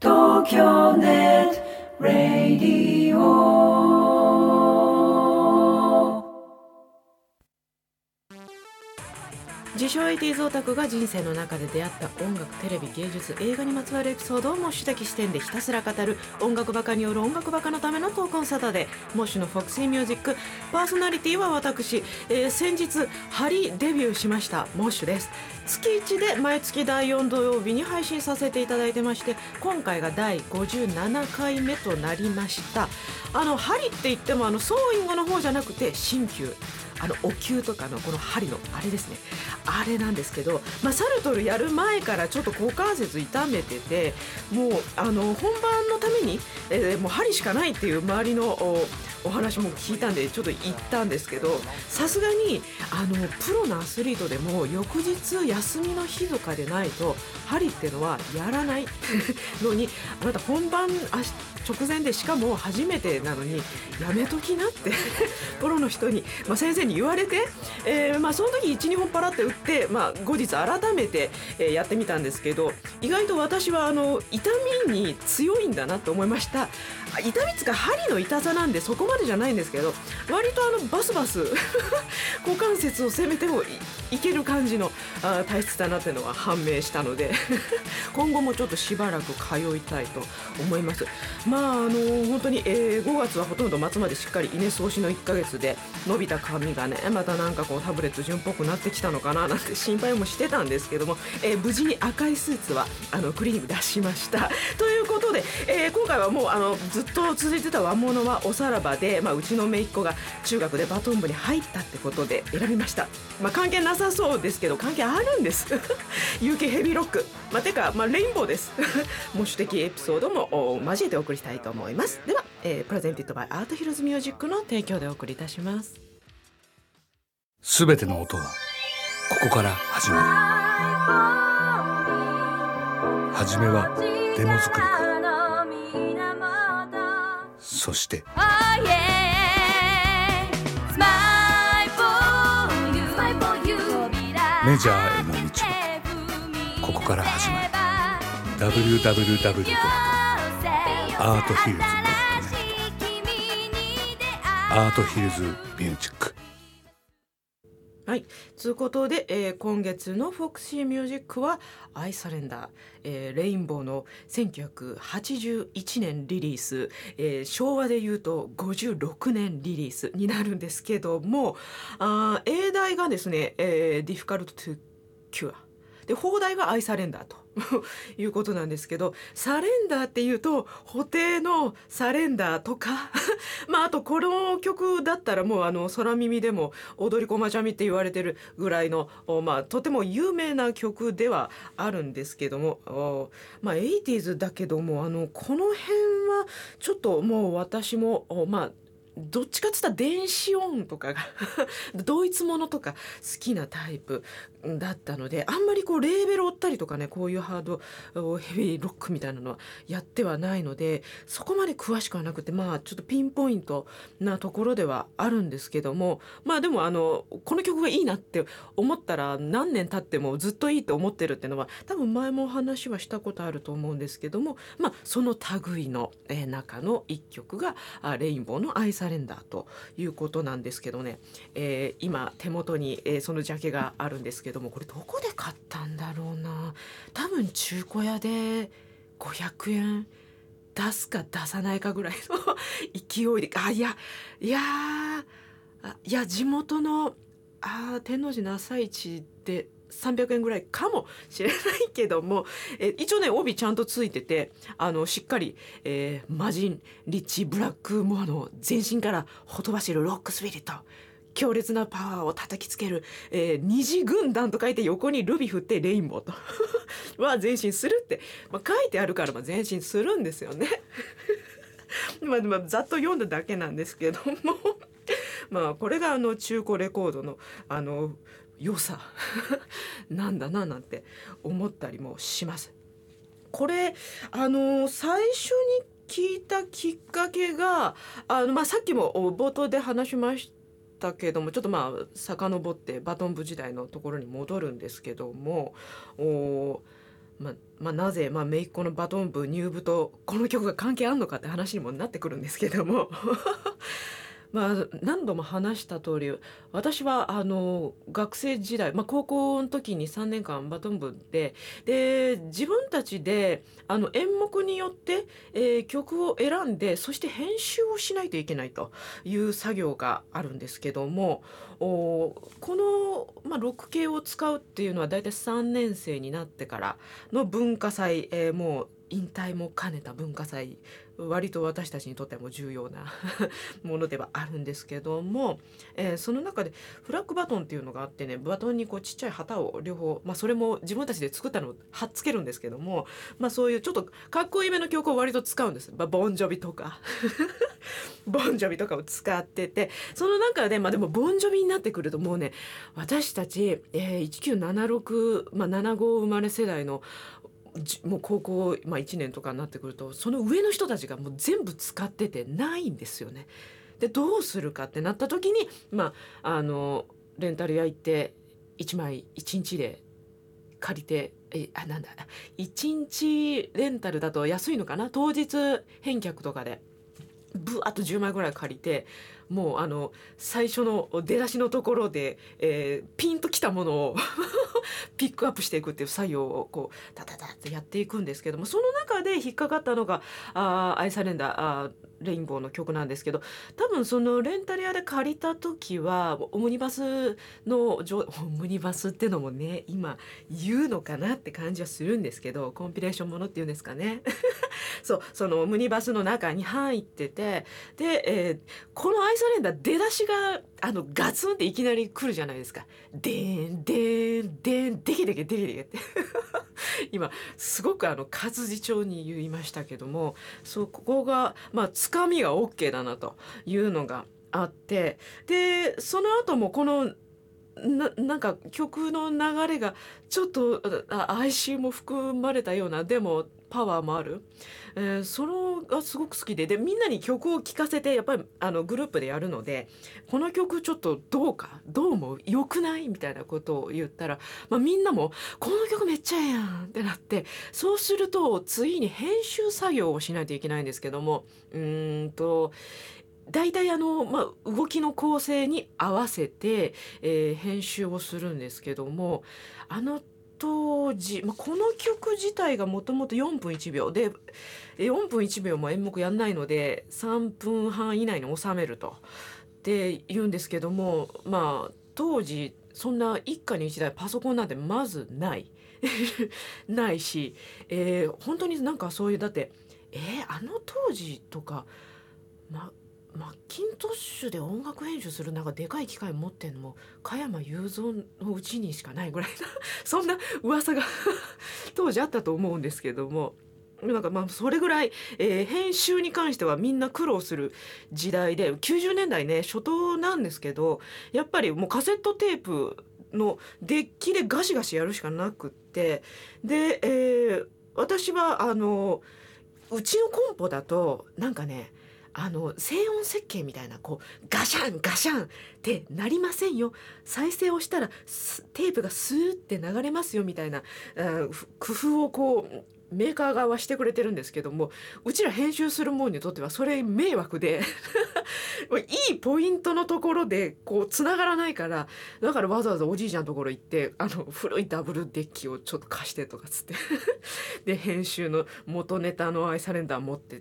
東京ネットラディオ。自称 80s オタクが人生の中で出会った音楽、テレビ、芸術、映画にまつわるエピソードをモッシュ的視点でひたすら語る音楽バカによる音楽バカのためのトークンサタデー、モッシュのフォクシーミュージック。パーソナリティは私、先日ハリデビューしましたモッシュです。月1で毎月第4土曜日に配信させていただいてまして、今回が第57回目となりました。ハリって言ってもソーイングの方じゃなくて鍼灸、お灸とかのこの針のあれですね、あれなんですけど、サルトルやる前からちょっと股関節痛めてて、もう本番のために、もう針しかないっていう周りのお話も聞いたんでちょっと行ったんですけど、さすがにプロのアスリートでも翌日休みの日とかでないと針ってのはやらないのに、あなた本番直前でしかも初めてなのにやめときなってプロの人に、先生に言われて、その時 1,2 本パラって打って、後日改めて、やってみたんですけど、意外と私は痛みに強いんだなと思いました。痛みつか針の痛さなんでそこまでじゃないんですけど、割とバスバス股関節を攻めても いける感じの体質だなっていうのは判明したので今後もちょっとしばらく通いたいと思います。本当に、5月はほとんど末までしっかり稲過ごしの1ヶ月で、伸びた髪がねまたなんかこうタブレット純っぽくなってきたのかななんて心配もしてたんですけども、無事に赤いスーツはクリーニング出しましたということで、今回はもうずっと続いてた和物はおさらばで、うちの姪っ子が中学でバトン部に入ったってことで選びました。関係なさそうですけど関係あるんですUK ヘビーロック、てか、レインボーです模試的エピソードも交えてお送りしたいと思います。では、プレゼンティッドバイアートヒルズミュージックの提供でお送りいたします。 すべての音はここから始まる。はじめはデモ作りから、そしてメジャーへの道もここから始まる。 www.arthillz.net アートヒルズミュージック。 はい、ということで、今月のフォクシーミュージックはアイサレンダー、レインボーの1981年リリース、昭和でいうと56年リリースになるんですけども、英題がですね、Difficult to Cure で、邦題がアイサレンダーということなんですけど、サレンダーっていうと布袋のサレンダーとかあとこの曲だったらもう空耳でも踊り子まちゃみって言われてるぐらいのとても有名な曲ではあるんですけども、80s だけどもこの辺はちょっともう私もどっちかって言ったら電子音とかがドイツものとか好きなタイプだったので、あんまりこうレーベル追ったりとかね、こういうハードヘビーロックみたいなのはやってはないので、そこまで詳しくはなくて、ちょっとピンポイントなところではあるんですけども、でもこの曲がいいなって思ったら何年経ってもずっといいと思ってるっていうのは多分前もお話はしたことあると思うんですけども、その類の、中の一曲がレインボーのアイサレンダーということなんですけどね、今手元に、そのジャケがあるんですけども、これどこで買ったんだろうな。多分中古屋で500円出すか出さないかぐらいの勢いで、地元の天王寺の朝市で300円ぐらいかもしれないけども、一応ね帯ちゃんとついててしっかり、マジンリッチブラックモアの全身からほとばしるロックスピリット、強烈なパワーを叩きつける、二次軍団と書いて横にルビ振ってレインボーとは前進するって、書いてあるから前進するんですよねざっと読んだだけなんですけどもこれが中古レコードの良さなんだななんて思ったりもします。これ最初に聞いたきっかけがさっきも冒頭で話しましたけども、ちょっと遡ってバトン部時代のところに戻るんですけども、 なぜ、姪っ子のバトン部入部とこの曲が関係あるのかって話にもなってくるんですけども何度も話した通り、私は学生時代、高校の時に3年間バトン部で自分たちで演目によって、曲を選んで、そして編集をしないといけないという作業があるんですけども、この、ロック系を使うっていうのはだいたい3年生になってからの文化祭、もう引退も兼ねた文化祭、割と私たちにとっても重要なものではあるんですけども、その中でフラッグバトンっていうのがあってね、バトンにこうちっちゃい旗を両方、それも自分たちで作ったのを貼っつけるんですけども、そういうちょっとかっこいいめの曲を割と使うんです。ボンジョビとかボンジョビとかを使ってて、その中ででもボンジョビになってくるともうね、私たち、1976、75生まれ世代のもう高校、1年とかになってくると、その上の人たちがもう全部使っててないんですよね。でどうするかってなった時に、レンタル屋行って1枚1日で借りて、1日レンタルだと安いのかな、当日返却とかでブワッと10枚ぐらい借りて、もう最初の出だしのところで、ピンときたものをピックアップしていくっていう作業をこうタタタってやっていくんですけども、その中で引っかかったのがアイサレンダーレインボーの曲なんですけど、多分そのレンタル屋で借りた時はオムニバスってのもね今言うのかなって感じはするんですけど、コンピレーションものっていうんですかねそのオムニバスの中に入ってて、で、このアイサレンダー出だしがガツンっていきなり来るじゃないですか。でーんでーんでーんでけでけでけでけって今すごく活字帳に言いましたけども、ここがつかみが OK だなというのがあって、でその後もこのなんか曲の流れがちょっと哀愁も含まれたような、でもパワーもある、それがすごく好きで、みんなに曲を聴かせて、やっぱりグループでやるので、この曲ちょっとどう思う、よくないみたいなことを言ったら、みんなもこの曲めっちゃええやんってなって、そうすると次に編集作業をしないといけないんですけども、大体動きの構成に合わせて、編集をするんですけども、当時、この曲自体がもともと4分1秒で、4分1秒も演目やんないので3分半以内に収めるとって言うんですけども、当時そんな一家に一台パソコンなんてまずないないし、本当になんかそういう、だって当時とかマッキントッシュで音楽編集するなんかでかい機械持ってんのも加山雄三のうちにしかないぐらいなそんな噂が当時あったと思うんですけども、なんかそれぐらい、編集に関してはみんな苦労する時代で、90年代ね初頭なんですけど、やっぱりもうカセットテープのデッキでガシガシやるしかなくって、で、私はうちのコンポだとなんかね、静音設計みたいな、こうガシャンガシャンってなりませんよ、再生をしたらテープがスーって流れますよみたいな工夫をこうメーカー側はしてくれてるんですけども、うちら編集するもんにとってはそれ迷惑でいいポイントのところでこう繋がらないから、だからわざわざおじいちゃんのところ行って古いダブルデッキをちょっと貸してとかつってで編集の元ネタのアイサレンダー持ってって、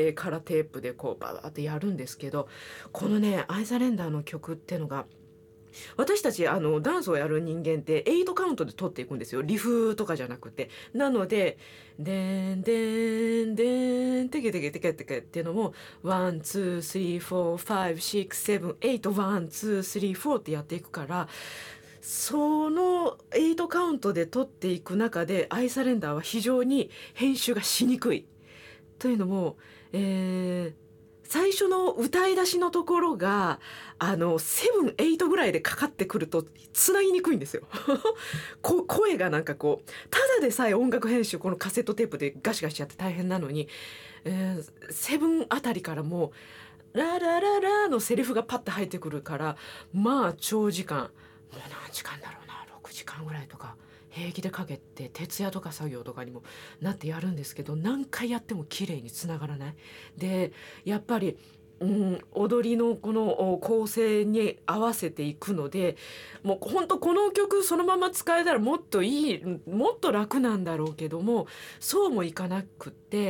カラーテープでこうバーってやるんですけど、このねアイサレンダーの曲ってのが、私たちダンスをやる人間って8カウントで取っていくんですよ、リフとかじゃなくて。なのででんでんでんテケテケテケテケっていうのもワンツースリーフォーファイブシックスセブンエイトワンツースリーフォーってやっていくから、その8カウントで取っていく中でアイサレンダーは非常に編集がしにくいというのも、最初の歌い出しのところがセブンエイトぐらいでかかってくるとつなぎにくいんですよ声がなんかこう、ただでさえ音楽編集このカセットテープでガシガシやって大変なのに、セブンあたりからもうララララのセリフがパッと入ってくるから、長時間、もう何時間だろうな、6時間ぐらいとか平気でかけて徹夜とか作業とかにもなってやるんですけど、何回やっても綺麗につながらない。でやっぱり踊りのこの構成に合わせていくので、もう本当この曲そのまま使えたらもっといい、もっと楽なんだろうけども、そうもいかなくって、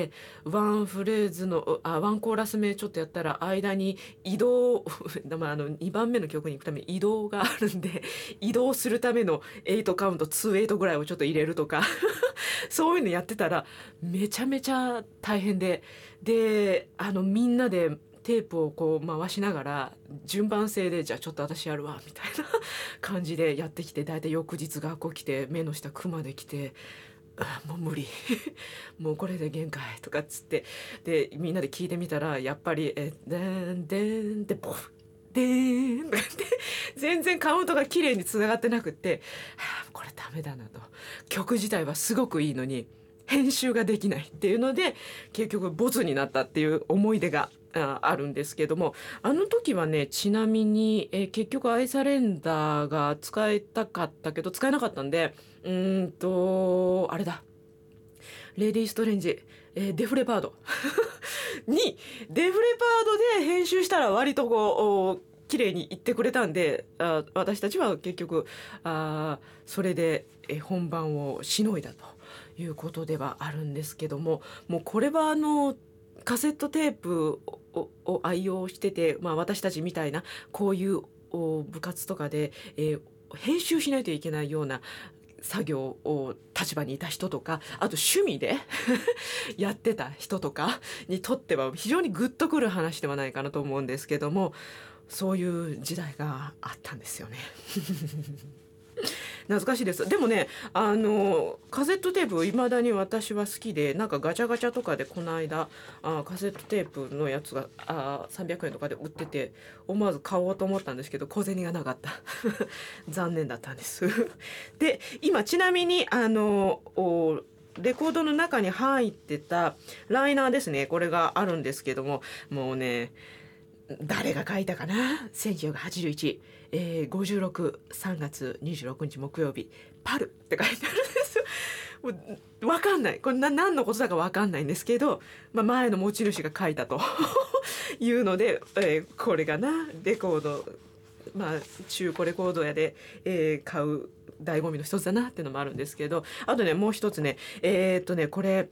ワンフレーズのワンコーラス目ちょっとやったら間に移動2番目の曲に行くために移動があるんで、移動するための8カウント2-8ぐらいをちょっと入れるとかそういうのやってたらめちゃめちゃ大変で、みんなでテープをこう回しながら順番性で、じゃあちょっと私やるわみたいな感じでやってきて、だいたい翌日学校来て目の下クマで来て、もう無理もうこれで限界とかっつって、でみんなで聞いてみたらやっぱりでんでんでボフでーんって全然カウントが綺麗につながってなくって、これダメだなと、曲自体はすごくいいのに編集ができないっていうので結局ボツになったっていう思い出があるんですけども、あの時はね、ちなみに、結局アイサレンダーが使いたかったけど使えなかったんで、あれだ、レディーストレンジ、デフレパードにデフレパードで編集したら割とこう綺麗にいってくれたんで、私たちは結局それで本番をしのいだということではあるんですけども、もうこれはカセットテープを愛用してて、私たちみたいなこういう部活とかで、編集しないといけないような作業を立場にいた人とか、あと趣味でやってた人とかにとっては非常にグッとくる話ではないかなと思うんですけども、そういう時代があったんですよね懐かしいです。でもね、カセットテープいまだに私は好きで、なんかガチャガチャとかでこの間カセットテープのやつが300円とかで売ってて、思わず買おうと思ったんですけど小銭がなかった残念だったんですで今ちなみにレコードの中に入ってたライナーですね、これがあるんですけども、もうね、誰が書いたかな、1981、56、3月26日木曜日、パルって書いてあるんですよ。もう分かんない、これ何のことだか分かんないんですけど、前の持ち主が書いたというので、これがなレコード、中古レコード屋で、買う醍醐味の一つだなっていうのもあるんですけど、あとねもう一つね、これ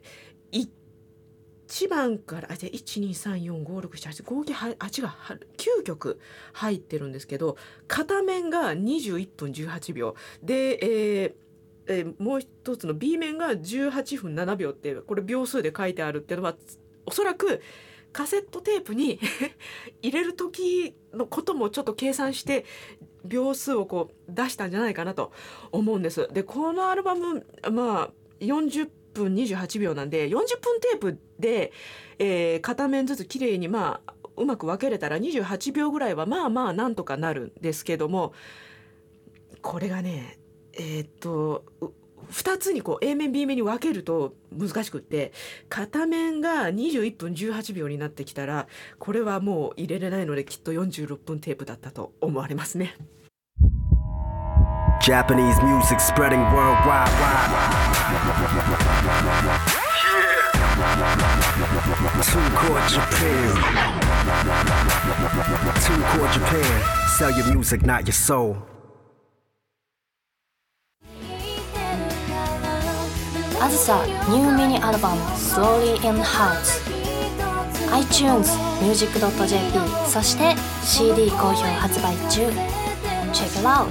1番から123456785が9曲入ってるんですけど、片面が21分18秒で、もう一つの B 面が18分7秒って、これ秒数で書いてあるっていうのはおそらくカセットテープに入れる時のこともちょっと計算して秒数をこう出したんじゃないかなと思うんです。でこのアルバム40分28秒なんで、40分テープで、片面ずつきれいにうまく分けれたら28秒ぐらいはなんとかなるんですけども、これがね2つにこう A 面 B 面に分けると難しくって、片面が21分18秒になってきたらこれはもう入れれないので、きっと46分テープだったと思われますね。 Japanese music spreading worldwide. TuneCore Japan. TuneCore Japan. Sell your music, not your soul. あずさニューミニアルバム Slowly in Hearts iTunes music.jp そして CD 好評発売中 Check it out。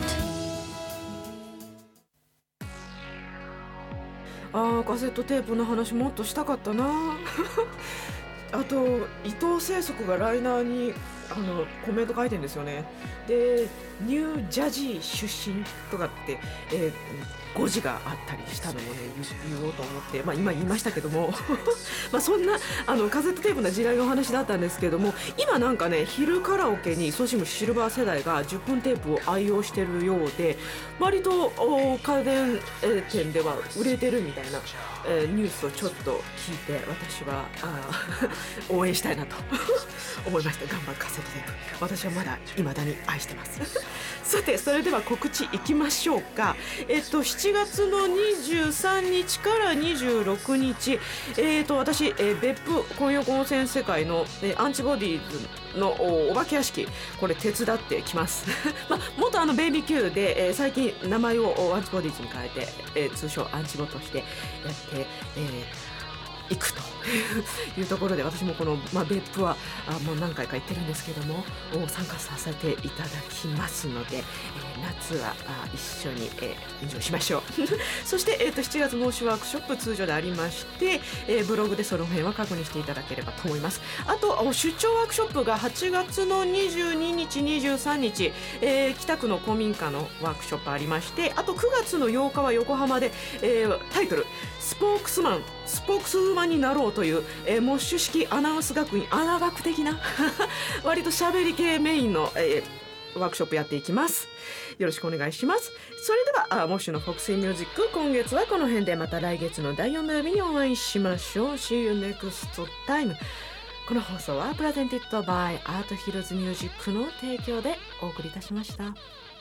カセットテープの話もっとしたかったなあと伊藤清則がライナーにコメント書いてるんですよね。でニュージャジー出身とかって、語字があったりしたのもね言おうと思って、今言いましたけどもそんなカセットテープの時代のお話だったんですけども、今なんかね昼カラオケにソシムシルバー世代が10分テープを愛用してるようで、割と家電店では売れてるみたいな、ニュースをちょっと聞いて、私は応援したいなと思いました。頑張るカセッことで私はまだ未だに愛してますさてそれでは告知いきましょうか。7月の23日から26日、私、別府混浴温泉世界の、アンチボディーズのお化け屋敷これ手伝ってきます元ベイビー Q で、最近名前をアンチボディーズに変えて、通称アンチボとしてやって行くというところで、私もこの、別府はもう何回か行ってるんですけども参加させていただきますので、夏は一緒に、エンジョイしましょうそして、7月申しワークショップ通常でありまして、ブログでその辺は確認していただければと思います。あと出張ワークショップが8月の22日23日、北区の古民家のワークショップありまして、あと9月の8日は横浜で、タイトルスポークスウーマンになろうという、モッシュ式アナウンス学院アナ学的な割と喋り系メインの、ワークショップやっていきます。よろしくお願いします。それではモッシュのフォクシーミュージック、今月はこの辺で、また来月の第4土曜日にお会いしましょう。 See you next time。 この放送はプレゼンティッドバイアートヒルズミュージックの提供でお送りいたしました。